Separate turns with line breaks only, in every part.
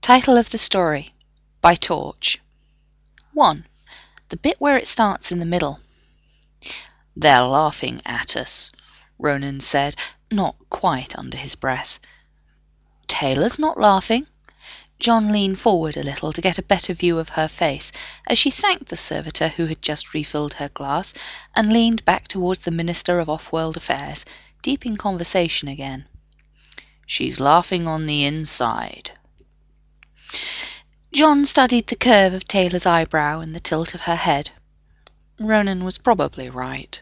Title of the story, by Torch. 1. The bit where it starts in the middle. "They're laughing at us," Ronan said, not quite under his breath. "Taylor's not laughing." John leaned forward a little to get a better view of her face as she thanked the servitor who had just refilled her glass and leaned back towards the Minister of Off-World Affairs, deep in conversation again. "She's laughing on the inside." John studied the curve of Taylor's eyebrow and the tilt of her head. Ronan was probably right.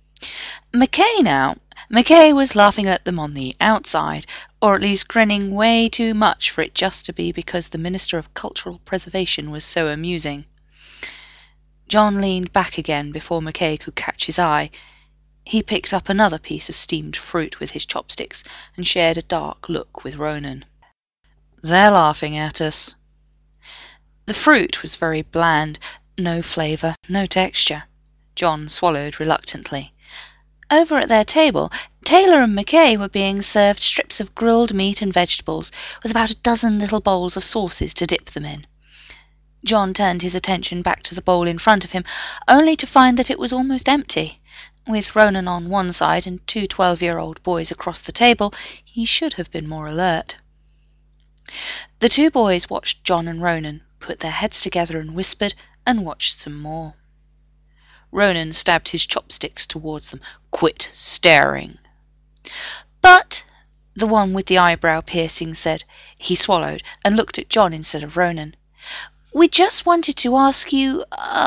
McKay was laughing at them on the outside, or at least grinning way too much for it just to be because the Minister of Cultural Preservation was so amusing. John leaned back again before McKay could catch his eye. He picked up another piece of steamed fruit with his chopsticks and shared a dark look with Ronan. "They're laughing at us." The fruit was very bland, no flavour, no texture. John swallowed reluctantly. Over at their table, Taylor and McKay were being served strips of grilled meat and vegetables, with about a dozen little bowls of sauces to dip them in. John turned his attention back to the bowl in front of him, only to find that it was almost empty. With Ronan on one side and two 12-year-old boys across the table, he should have been more alert. The two boys watched John and Ronan, put their heads together and whispered, and watched some more. Ronan stabbed his chopsticks towards them. "Quit staring." "But," the one with the eyebrow piercing said. He swallowed and looked at John instead of Ronan. "We just wanted to ask you,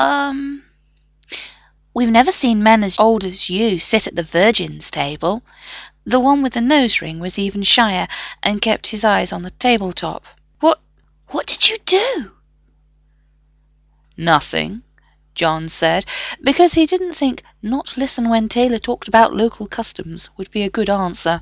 we've never seen men as old as you sit at the Virgins' table." The one with the nose ring was even shyer and kept his eyes on the tabletop. What did you do?" "Nothing," John said, because he didn't think "not listen when Taylor talked about local customs" would be a good answer.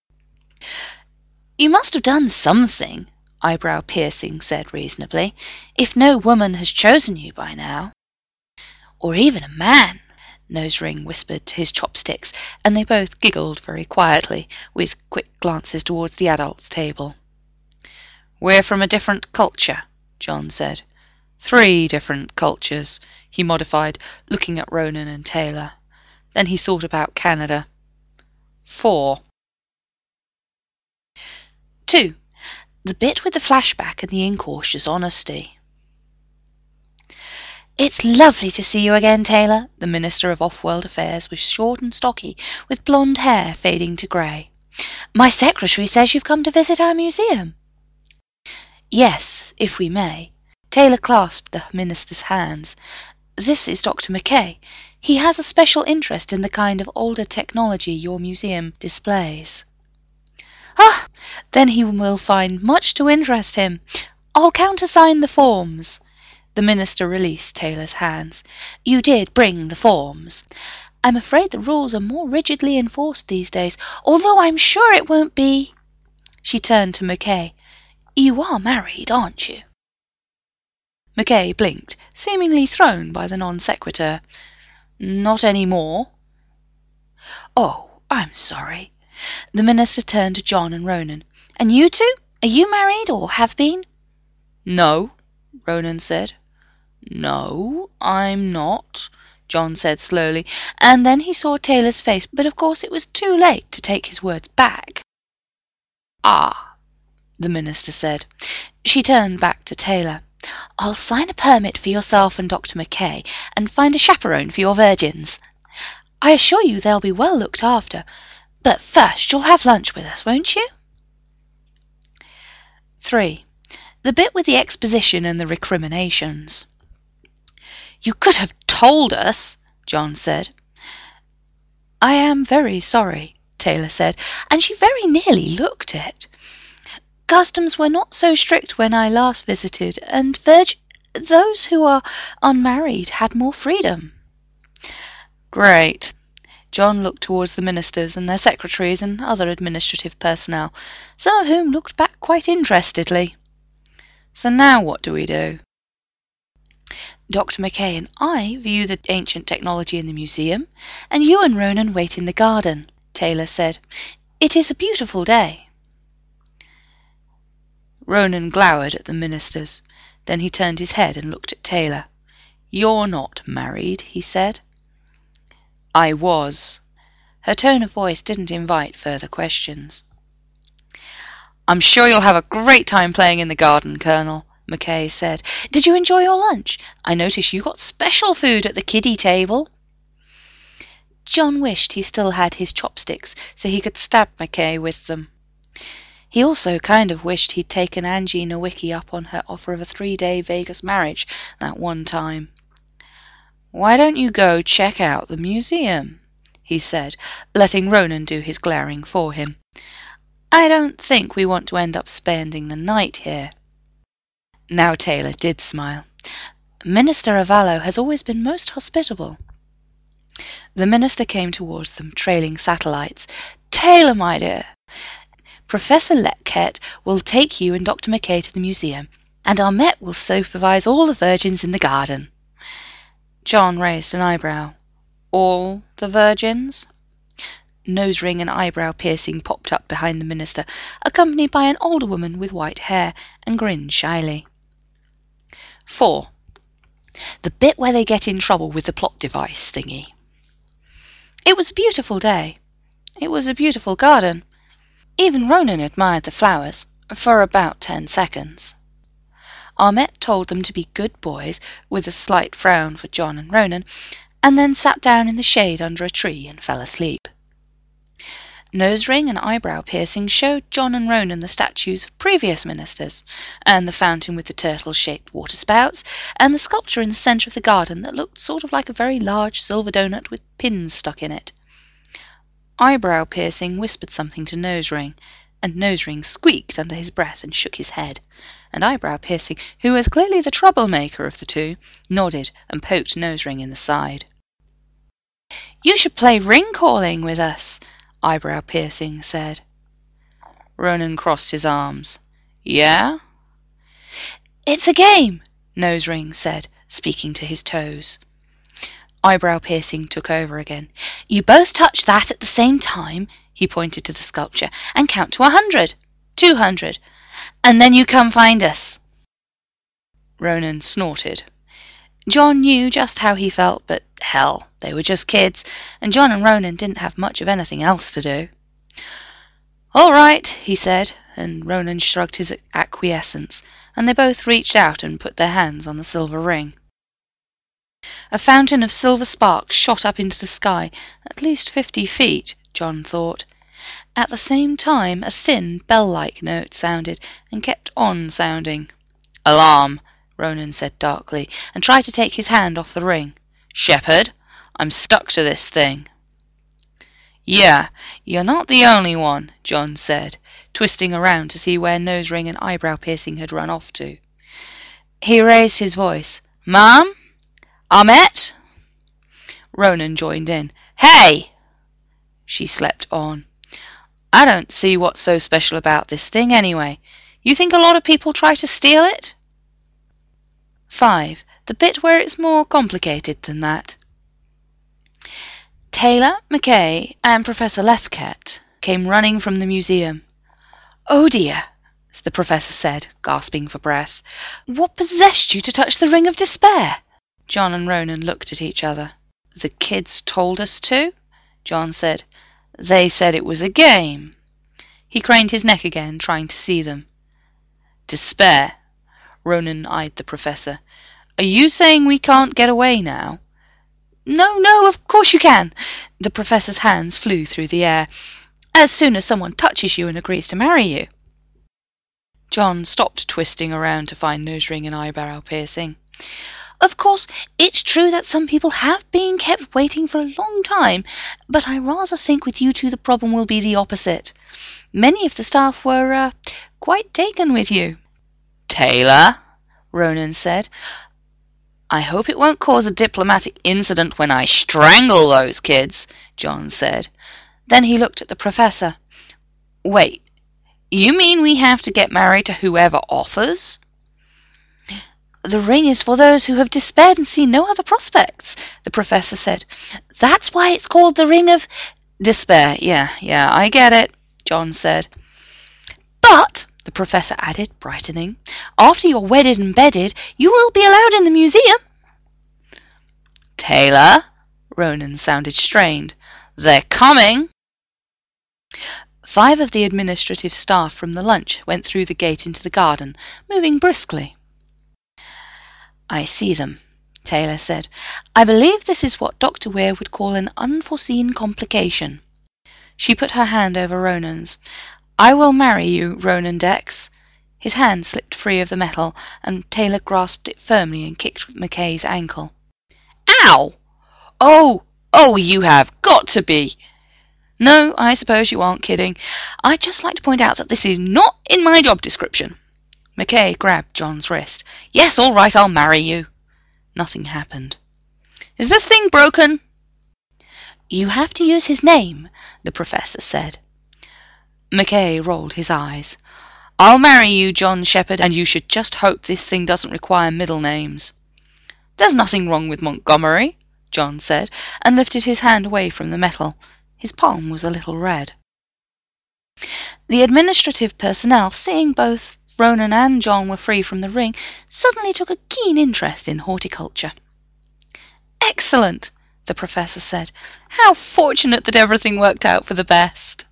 "You must have done something," Eyebrow Piercing said reasonably, "if no woman has chosen you by now." "Or even a man," Nose Ring whispered to his chopsticks, and they both giggled very quietly, with quick glances towards the adults' table. "We're from a different culture," John said. 3 different cultures, he modified, looking at Ronan and Taylor. Then he thought about Canada. 4. 2. The bit with the flashback and the incautious honesty. "It's lovely to see you again, Taylor." The Minister of Off-World Affairs was short and stocky, with blonde hair fading to grey. "My secretary says you've come to visit our museum." "Yes, if we may." Taylor clasped the minister's hands. "This is Dr. McKay. He has a special interest in the kind of older technology your museum displays." "Ah, then he will find much to interest him. I'll countersign the forms." The minister released Taylor's hands. "You did bring the forms. I'm afraid the rules are more rigidly enforced these days, although I'm sure it won't be." She turned to McKay. "You are married, aren't you?" McKay blinked, seemingly thrown by the non sequitur. "Not any more." "Oh, I'm sorry." The minister turned to John and Ronan. "And you two? Are you married, or have been?" "No," Ronan said. "No, I'm not," John said slowly, and then he saw Taylor's face, but of course it was too late to take his words back. "Ah," the minister said. She turned back to Taylor. "I'll sign a permit for yourself and Dr. McKay, and find a chaperone for your virgins. I assure you they'll be well looked after. But first you'll have lunch with us, won't you?" 3. The bit with the exposition and the recriminations. "You could have told us," John said. "I am very sorry," Taylor said, and she very nearly looked it. "Customs were not so strict when I last visited, and those who are unmarried had more freedom." "Great." John looked towards the ministers and their secretaries and other administrative personnel, some of whom looked back quite interestedly. "So now what do we do?" "Dr. McKay and I view the ancient technology in the museum, and you and Ronan wait in the garden," Taylor said. "It is a beautiful day." Ronan glowered at the ministers. Then he turned his head and looked at Taylor. "You're not married," he said. "I was." Her tone of voice didn't invite further questions. "I'm sure you'll have a great time playing in the garden, Colonel," Mackay said. "Did you enjoy your lunch? I noticed you got special food at the kiddie table." John wished he still had his chopsticks so he could stab Mackay with them. He also kind of wished he'd taken Angie Nowicki up on her offer of a 3-day Vegas marriage that one time. "Why don't you go check out the museum?" he said, letting Ronan do his glaring for him. "I don't think we want to end up spending the night here." Now Taylor did smile. "Minister Avallo has always been most hospitable." The minister came towards them, trailing satellites. "Taylor, my dear, Professor Letket will take you and Dr. Mackay to the museum, and Ahmet will supervise all the virgins in the garden." John raised an eyebrow. "All the virgins?" Nose ring and eyebrow piercing popped up behind the minister, accompanied by an older woman with white hair, and grinned shyly. 4. The bit where they get in trouble with the plot device thingy. It was a beautiful day. It was a beautiful garden. Even Ronan admired the flowers, for about 10 seconds. Ahmet told them to be good boys, with a slight frown for John and Ronan, and then sat down in the shade under a tree and fell asleep. Nose ring and eyebrow piercing showed John and Ronan the statues of previous ministers, and the fountain with the turtle-shaped waterspouts, and the sculpture in the centre of the garden that looked sort of like a very large silver donut with pins stuck in it. Eyebrow piercing whispered something to Nose ring, and Nose ring squeaked under his breath and shook his head, and eyebrow piercing, who was clearly the troublemaker of the two, nodded and poked Nose ring in the side. "You should play ring-calling with us," eyebrow piercing said. Ronan crossed his arms. "Yeah?" "It's a game," Nose ring said, speaking to his toes. Eyebrow piercing took over again. "You both touch that at the same time," he pointed to the sculpture, "and count to 100, 200, and then you come find us." Ronan snorted. John knew just how he felt, but hell, they were just kids, and John and Ronan didn't have much of anything else to do. "All right," he said, and Ronan shrugged his acquiescence, and they both reached out and put their hands on the silver ring. A fountain of silver sparks shot up into the sky, at least 50 feet, John thought. At the same time, a thin, bell-like note sounded, and kept on sounding. "Alarm," Ronan said darkly, and tried to take his hand off the ring. "Shepherd, I'm stuck to this thing." "Yeah, you're not the only one," John said, twisting around to see where Nose ring and eyebrow piercing had run off to. He raised his voice. "Mom? Ahmet?" Ronan joined in. "Hey!" She slept on. "I don't see what's so special about this thing anyway. You think a lot of people try to steal it?" 5. The bit where it's more complicated than that. Taylor, Mackay, and Professor Letket came running from the museum. "Oh dear," the professor said, gasping for breath. "What possessed you to touch the ring of despair?" John and Ronan looked at each other. "The kids told us to," John said. "They said it was a game." He craned his neck again, trying to see them. "Despair?" Ronan eyed the professor. "Are you saying we can't get away now?" No, of course you can." The professor's hands flew through the air. "As soon as someone touches you and agrees to marry you." John stopped twisting around to find Nose ring and eyebrow piercing. "Of course, it's true that some people have been kept waiting for a long time, but I rather think with you two the problem will be the opposite. Many of the staff were quite taken with you." "Taylor," Ronan said. "I hope it won't cause a diplomatic incident when I strangle those kids," John said. Then he looked at the professor. "Wait, you mean we have to get married to whoever offers?" "The ring is for those who have despaired and see no other prospects," the professor said. "That's why it's called the Ring of "Despair, yeah, I get it," John said.
"But,"
the professor added, brightening. After you're wedded and bedded, you will be allowed in the museum. Taylor, Ronan sounded strained. They're coming. 5 of the administrative staff from the lunch went through the gate into the garden, moving briskly. I see them, Taylor said. I believe this is what Dr. Weir would call an unforeseen complication. She put her hand over Ronan's. I will marry you, Ronan Dex. His hand slipped free of the metal, and Taylor grasped it firmly and kicked McKay's ankle. Ow! Oh, you have got to be! No, I suppose you aren't kidding. I'd just like to point out that this is not in my job description. McKay grabbed John's wrist. Yes, all right, I'll marry you. Nothing happened. Is this thing broken? You have to use his name, the professor said. McKay rolled his eyes. I'll marry you, John Shepherd, and you should just hope this thing doesn't require middle names. There's nothing wrong with Montgomery, John said, and lifted his hand away from the metal. His palm was a little red. The administrative personnel, seeing both Ronan and John were free from the ring, suddenly took a keen interest in horticulture. Excellent, the professor said. How fortunate that everything worked out for the best.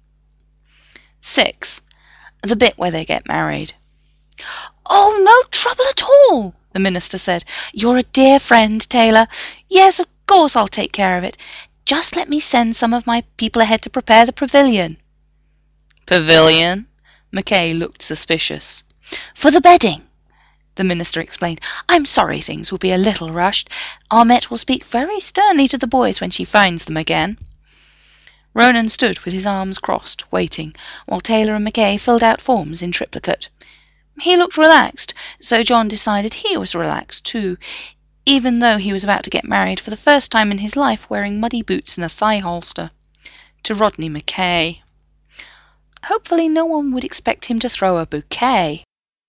6. The bit where they get married. Oh, no trouble at all, the minister said. You're a dear friend, Taylor. Yes, of course I'll take care of it. Just let me send some of my people ahead to prepare the pavilion. Pavilion? McKay looked suspicious. For the bedding, the minister explained. I'm sorry things will be a little rushed. Armette will speak very sternly to the boys when she finds them again. Ronan stood with his arms crossed, waiting, while Taylor and McKay filled out forms in triplicate. He looked relaxed, so John decided he was relaxed too, even though he was about to get married for the first time in his life wearing muddy boots and a thigh holster. To Rodney McKay. Hopefully no one would expect him to throw a bouquet.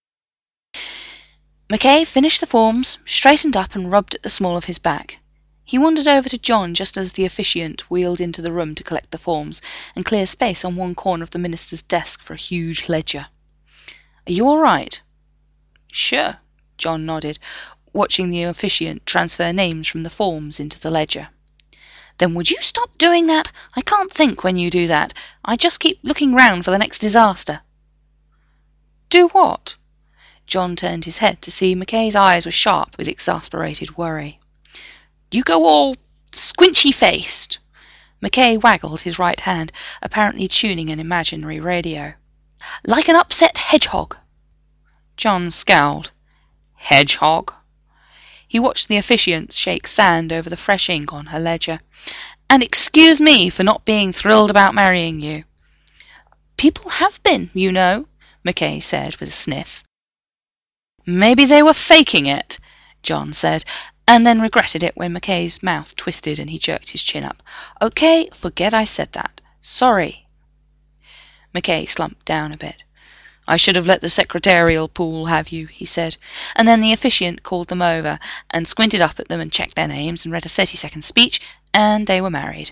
McKay finished the forms, straightened up and rubbed at the small of his back. He wandered over to John just as the officiant wheeled into the room to collect the forms and clear space on one corner of the minister's desk for a huge ledger. Are you all right? Sure, John nodded, watching the officiant transfer names from the forms into the ledger. Then would you stop doing that? I can't think when you do that. I just keep looking round for the next disaster. Do what? John turned his head to see McKay's eyes were sharp with exasperated worry. You go all squinchy-faced. McKay waggled his right hand, apparently tuning an imaginary radio. Like an upset hedgehog. John scowled. Hedgehog? He watched the officiant shake sand over the fresh ink on her ledger. And excuse me for not being thrilled about marrying you. People have been, you know, McKay said with a sniff. Maybe they were faking it, John said, and then regretted it when McKay's mouth twisted and he jerked his chin up. Okay, forget I said that. Sorry. McKay slumped down a bit. I should have let the secretarial pool have you, he said, and then the officiant called them over and squinted up at them and checked their names and read a 30-second speech, and they were married.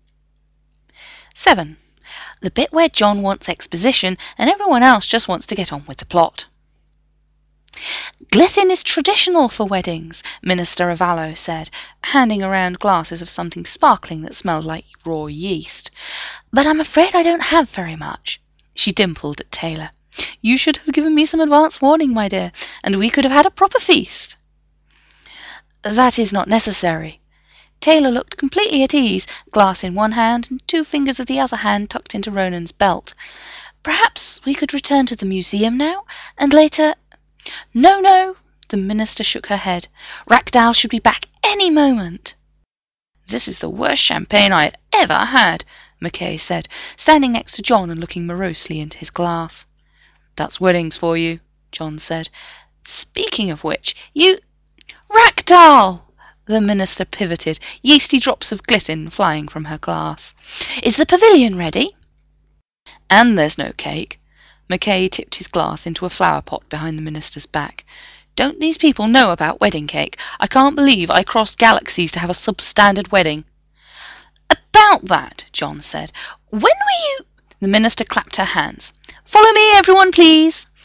7. The bit where John wants exposition and everyone else just wants to get on with the plot. Glithin is traditional for weddings, Minister Avallo said, handing around glasses of something sparkling that smelled like raw yeast. But I'm afraid I don't have very much. She dimpled at Taylor. You should have given me some advance warning, my dear, and we could have had a proper feast. That is not necessary. Taylor looked completely at ease, glass in one hand and 2 fingers of the other hand tucked into Ronan's belt. Perhaps we could return to the museum now, and later... No, the minister shook her head. Rackdal should be back any moment. This is the worst champagne I have ever had, McKay said, standing next to John and looking morosely into his glass. That's weddings for you, John said. Speaking of which, you... Rackdal! The minister pivoted, yeasty drops of glithin flying from her glass. Is the pavilion ready? And there's no cake. McKay tipped his glass into a flower pot behind the minister's back. Don't these people know about wedding cake? I can't believe I crossed galaxies to have a substandard wedding. About that, John said. When were you... The minister clapped her hands. Follow me, everyone, please.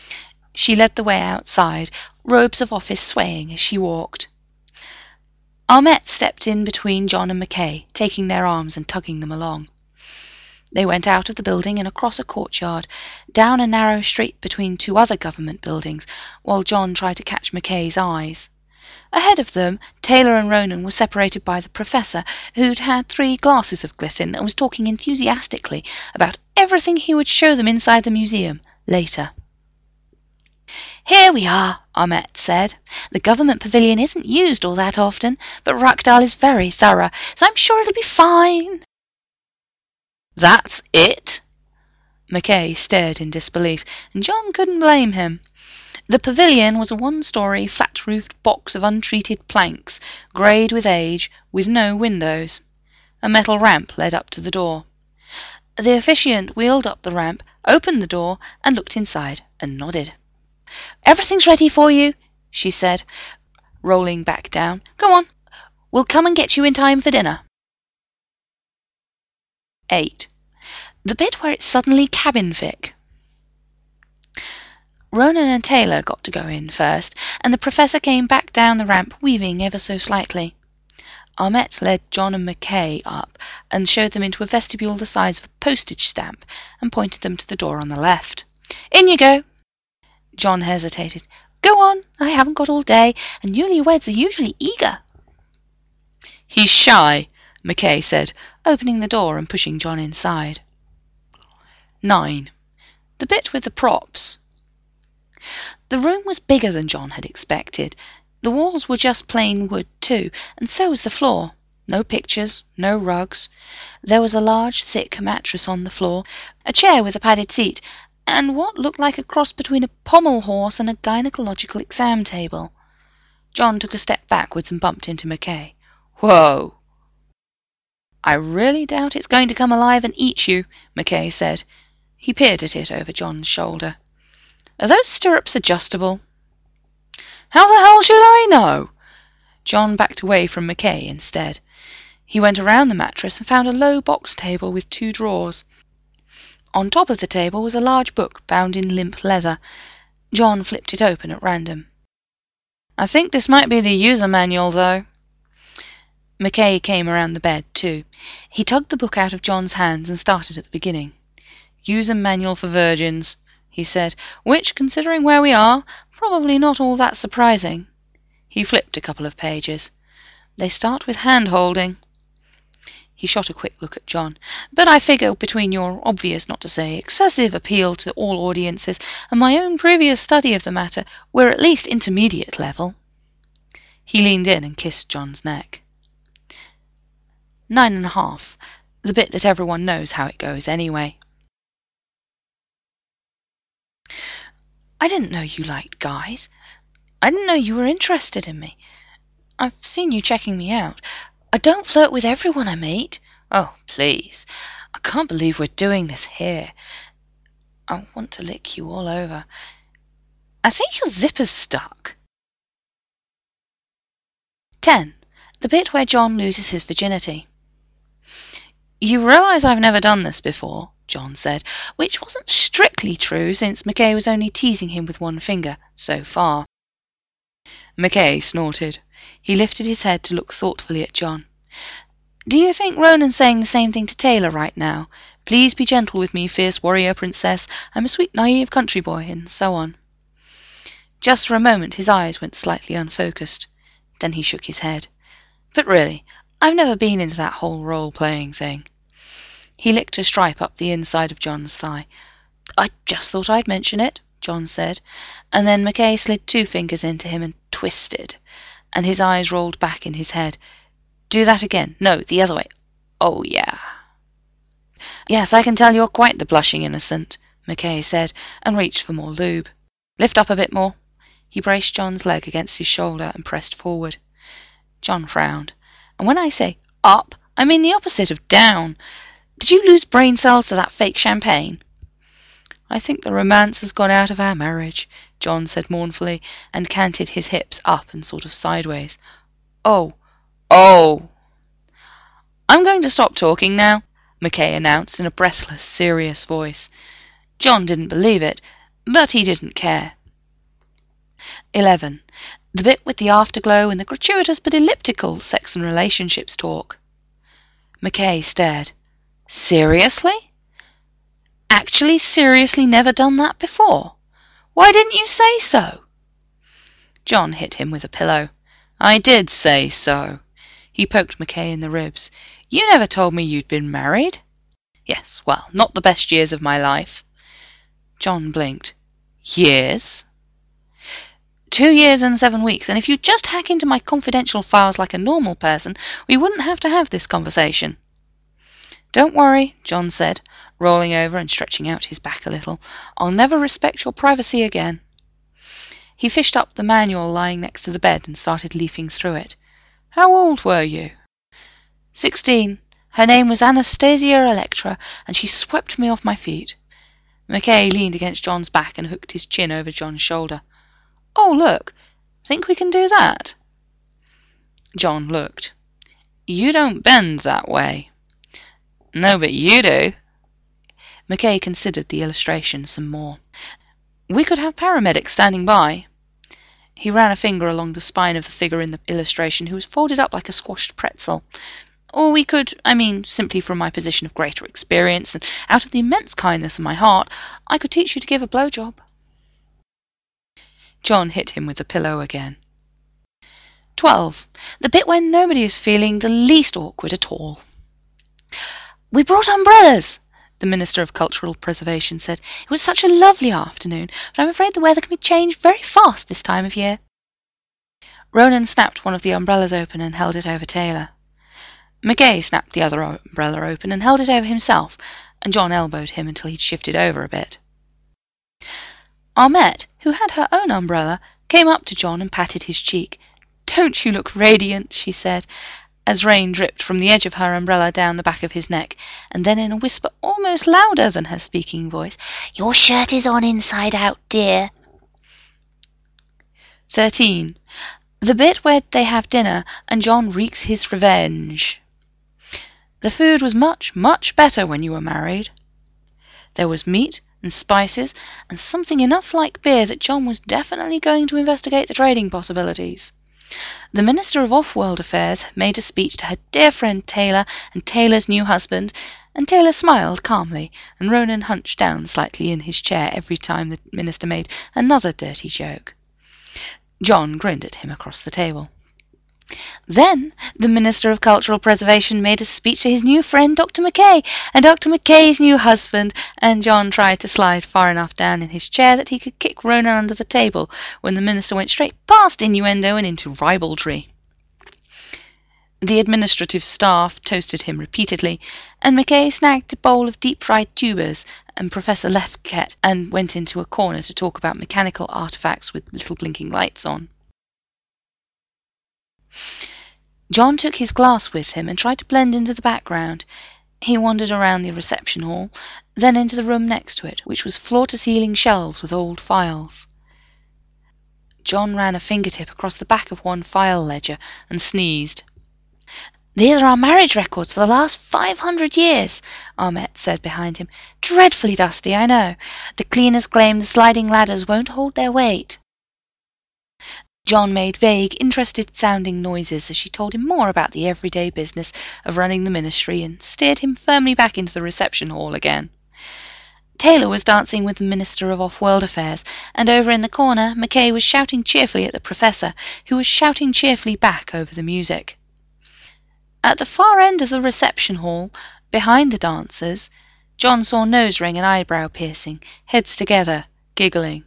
She led the way outside, robes of office swaying as she walked. Ahmet stepped in between John and Mackay, taking their arms and tugging them along. They went out of the building and across a courtyard, down a narrow street between two other government buildings, while John tried to catch Mackay's eyes. Ahead of them, Taylor and Ronan were separated by the professor, who'd had 3 glasses of glisten and was talking enthusiastically about everything he would show them inside the museum later. "Here we are," Ahmet said. "The government pavilion isn't used all that often, but Rakdal is very thorough, so I'm sure it'll be fine." "That's it?" Mackay stared in disbelief, and John couldn't blame him. The pavilion was a 1-story, flat-roofed box of untreated planks, greyed with age, with no windows. A metal ramp led up to the door. The officiant wheeled up the ramp, opened the door, and looked inside, and nodded. "Everything's ready for you," she said, rolling back down. "Go on. We'll come and get you in time for dinner." 8. The bit where it's suddenly cabin-fic. Ronan and Taylor got to go in first, and the professor came back down the ramp, weaving ever so slightly. Ahmet led John and Mackay up and showed them into a vestibule the size of a postage stamp and pointed them to the door on the left. "In you go." John hesitated. "Go on, I haven't got all day, and newlyweds are usually eager." "He's shy," Mackay said, opening the door and pushing John inside. 9. The bit with the props. The room was bigger than John had expected. The walls were just plain wood too, and so was the floor. No pictures, no rugs. There was a large, thick mattress on the floor, a chair with a padded seat, and what looked like a cross between a pommel horse and a gynecological exam table. John took a step backwards and bumped into Mackay. "Whoa!" "I really doubt it's going to come alive and eat you," Mackay said. He peered at it over John's shoulder. "Are those stirrups adjustable?" "How the hell should I know?" John backed away from Mackay instead. He went around the mattress and found a low box table with 2 drawers. On top of the table was a large book bound in limp leather. John flipped it open at random. "I think this might be the user manual, though." Mackay came around the bed, too. He tugged the book out of John's hands and started at the beginning. "User manual for virgins," he said, "which, considering where we are, probably not all that surprising." He flipped a couple of pages. "They start with hand-holding." He shot a quick look at John. "But I figure between your obvious, not to say excessive, appeal to all audiences and my own previous study of the matter, we're at least intermediate level." He leaned in and kissed John's neck. 9.5. The bit that everyone knows how it goes anyway. "I didn't know you liked guys. I didn't know you were interested in me. I've seen you checking me out. I don't flirt with everyone I meet. Oh, please. I can't believe we're doing this here. I want to lick you all over. I think your zipper's stuck." 10. The bit where John loses his virginity. "You realise I've never done this before," John said, which wasn't strictly true since Mackay was only teasing him with one finger, so far. Mackay snorted. He lifted his head to look thoughtfully at John. "Do you think Ronan's saying the same thing to Taylor right now? Please be gentle with me, fierce warrior princess. I'm a sweet, naive country boy," and so on. Just for a moment his eyes went slightly unfocused. Then he shook his head. "But really, I've never been into that whole role-playing thing." He licked a stripe up the inside of John's thigh. "I just thought I'd mention it," John said, and then Mackay slid 2 fingers into him and twisted, and his eyes rolled back in his head. "Do that again. No, the other way. Oh, yeah." "Yes, I can tell you're quite the blushing innocent," Mackay said, and reached for more lube. "Lift up a bit more." He braced John's leg against his shoulder and pressed forward. John frowned. "And when I say up, I mean the opposite of down. Did you lose brain cells to that fake champagne?" "I think the romance has gone out of our marriage," John said mournfully, and canted his hips up and sort of sideways. "Oh. Oh!" "I'm going to stop talking now," Mackay announced in a breathless, serious voice. John didn't believe it, but he didn't care. 11. The bit with the afterglow and the gratuitous but elliptical sex and relationships talk. McKay stared. Seriously? Actually seriously never done that before? Why didn't you say so? John hit him with a pillow. I did say so. He poked McKay in the ribs. You never told me you'd been married. Yes, well, not the best years of my life. John blinked. Years? 2 years and 7 weeks, and if you'd just hack into my confidential files like a normal person, we wouldn't have to have this conversation. Don't worry, John said, rolling over and stretching out his back a little. I'll never respect your privacy again. He fished up the manual lying next to the bed and started leafing through it. How old were you? 16. Her name was Anastasia Electra, and she swept me off my feet. McKay leaned against John's back and hooked his chin over John's shoulder. Oh, look, think we can do that? John looked. You don't bend that way. No, but you do. McKay considered the illustration some more. We could have paramedics standing by. He ran a finger along the spine of the figure in the illustration, who was folded up like a squashed pretzel. Or we could, simply from my position of greater experience, and out of the immense kindness of my heart, I could teach you to give a blowjob. John hit him with the pillow again. 12. The bit when nobody is feeling the least awkward at all. We brought umbrellas, the Minister of Cultural Preservation said. It was such a lovely afternoon, but I'm afraid the weather can be changed very fast this time of year. Ronan snapped one of the umbrellas open and held it over Taylor. McKay snapped the other umbrella open and held it over himself, and John elbowed him until he'd shifted over a bit. Ahmet, who had her own umbrella, came up to John and patted his cheek. Don't you look radiant, she said, as rain dripped from the edge of her umbrella down the back of his neck, and then in a whisper almost louder than her speaking voice, Your shirt is on inside out, dear. 13. The bit where they have dinner and John wreaks his revenge. The food was much, much better when you were married. There was meat and spices and something enough like beer that John was definitely going to investigate the trading possibilities. The Minister of Off-World Affairs made a speech to her dear friend Taylor and Taylor's new husband, and Taylor smiled calmly, and Ronan hunched down slightly in his chair every time the Minister made another dirty joke. John grinned at him across the table. Then the Minister of Cultural Preservation made a speech to his new friend Dr. McKay and Dr. McKay's new husband, and John tried to slide far enough down in his chair that he could kick Ronan under the table when the Minister went straight past innuendo and into ribaldry. The administrative staff toasted him repeatedly, and McKay snagged a bowl of deep-fried tubers, and Professor Lefket and went into a corner to talk about mechanical artefacts with little blinking lights on. John took his glass with him and tried to blend into the background. He wandered around the reception hall, then into the room next to it, which was floor-to-ceiling shelves with old files. John ran a fingertip across the back of one file ledger and sneezed. These are our marriage records for the last 500 years, Ahmet said behind him. Dreadfully dusty, I know. The cleaners claim the sliding ladders won't hold their weight. John made vague, interested-sounding noises as she told him more about the everyday business of running the ministry and steered him firmly back into the reception hall again. Taylor was dancing with the Minister of Off-World Affairs, and over in the corner McKay was shouting cheerfully at the Professor, who was shouting cheerfully back over the music. At the far end of the reception hall, behind the dancers, John saw nose ring and eyebrow piercing, heads together, giggling.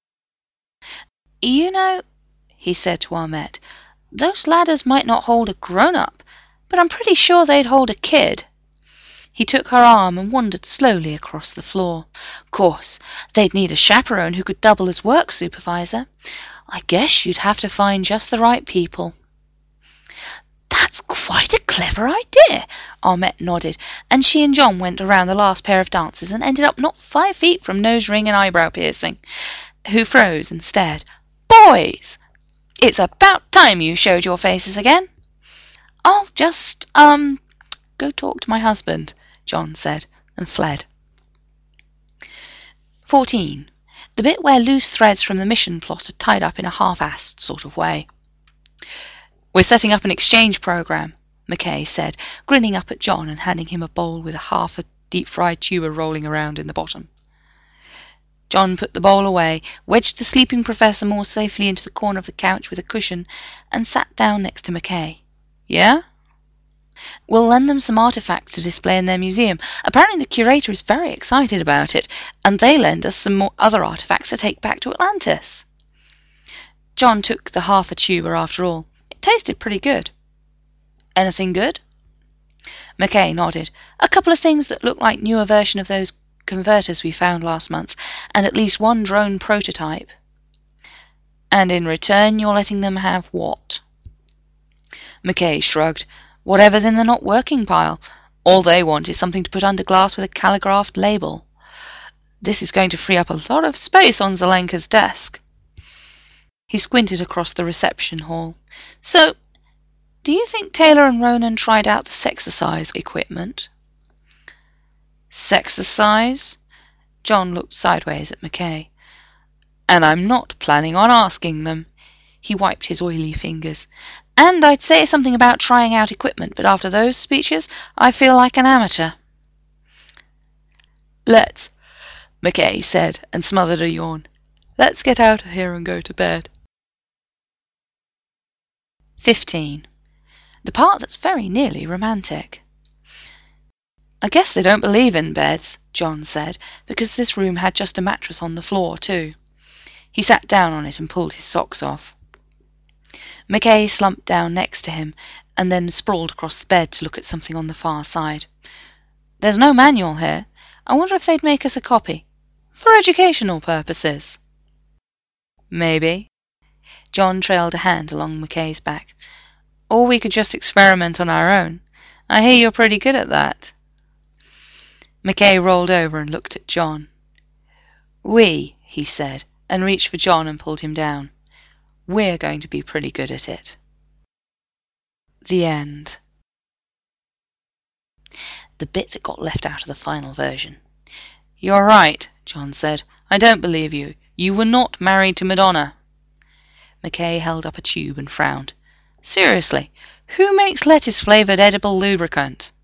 You know, he said to Ahmet, those ladders might not hold a grown-up, but I'm pretty sure they'd hold a kid. He took her arm and wandered slowly across the floor. Of course, they'd need a chaperone who could double as work supervisor. I guess you'd have to find just the right people. That's quite a clever idea, Ahmet nodded, and she and John went around the last pair of dancers and ended up not 5 feet from nose ring and eyebrow piercing, who froze and stared. Boys! It's about time you showed your faces again. I'll just, go talk to my husband, John said, and fled. 14. The bit where loose threads from the mission plot are tied up in a half-assed sort of way. "We're setting up an exchange program," McKay said, grinning up at John and handing him a bowl with half a deep-fried tuber rolling around in the bottom. John put the bowl away, wedged the sleeping professor more safely into the corner of the couch with a cushion, and sat down next to McKay. "Yeah?" "We'll lend them some artefacts to display in their museum. Apparently the curator is very excited about it, and they lend us some more other artefacts to take back to Atlantis." John took the half a tuber after all. It tasted pretty good. "Anything good?" McKay nodded. "A couple of things that look like newer version of those converters we found last month, and at least one drone prototype." "And in return you're letting them have what?" McKay shrugged. "Whatever's in the not working pile. All they want is something to put under glass with a calligraphed label. This is going to free up a lot of space on Zelenka's desk." He squinted across the reception hall. "So, do you think Taylor and Ronan tried out the Sexercise equipment?" "Sexercise?" John looked sideways at McKay. "And I'm not planning on asking them." He wiped his oily fingers. "And I'd say something about trying out equipment, but after those speeches, I feel like an amateur." "Let's," McKay said, and smothered a yawn. "Let's get out of here and go to bed." 15. The part that's very nearly romantic. "I guess they don't believe in beds," John said, because this room had just a mattress on the floor, too. He sat down on it and pulled his socks off. McKay slumped down next to him, and then sprawled across the bed to look at something on the far side. "There's no manual here. I wonder if they'd make us a copy. For educational purposes." "Maybe." John trailed a hand along McKay's back. "Or we could just experiment on our own. I hear you're pretty good at that." McKay rolled over and looked at John. "We," he said, and reached for John and pulled him down. "We're going to be pretty good at it." The end. The bit that got left out of the final version. "You're right," John said. "I don't believe you. You were not married to Madonna." McKay held up a tube and frowned. "Seriously, who makes lettuce-flavoured edible lubricant?"